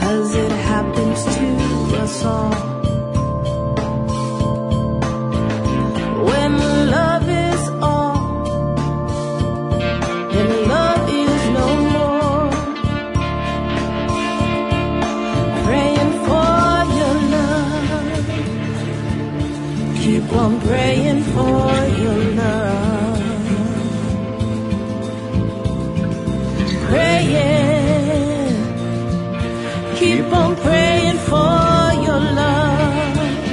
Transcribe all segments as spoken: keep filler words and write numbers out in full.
'cause it happens to us all. When love is all, then love is no more. Praying for your love, keep on praying for your love. Praying, keep on praying for your love.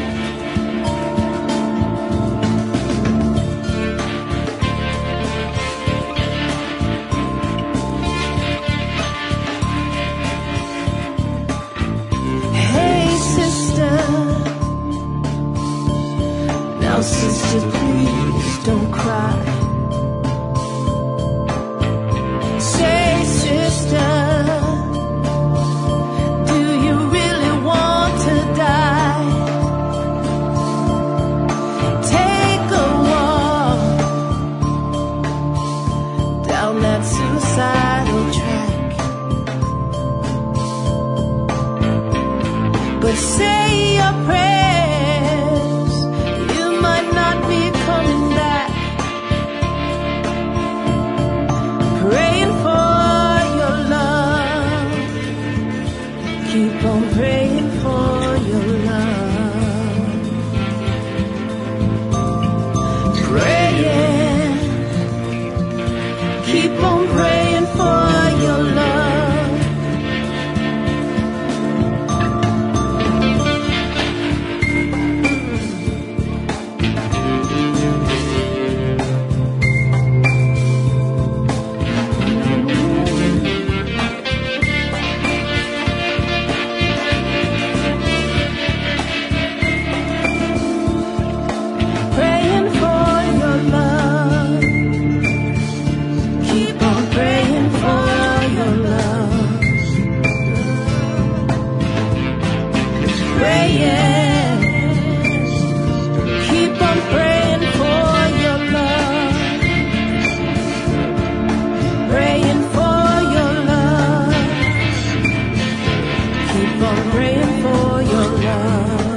Hey sister, now sister, please don't cry. Say sister, do you really want to die? Take a walk down that suicidal track, but say your prayers, you might not be coming back. Praying for your love, keep on praying for your love. Praying, keep on praying for your love. Praying for your love, keep on praying for your love. Praying, keep on praying for your love. Praying for your love, keep on praying for your love.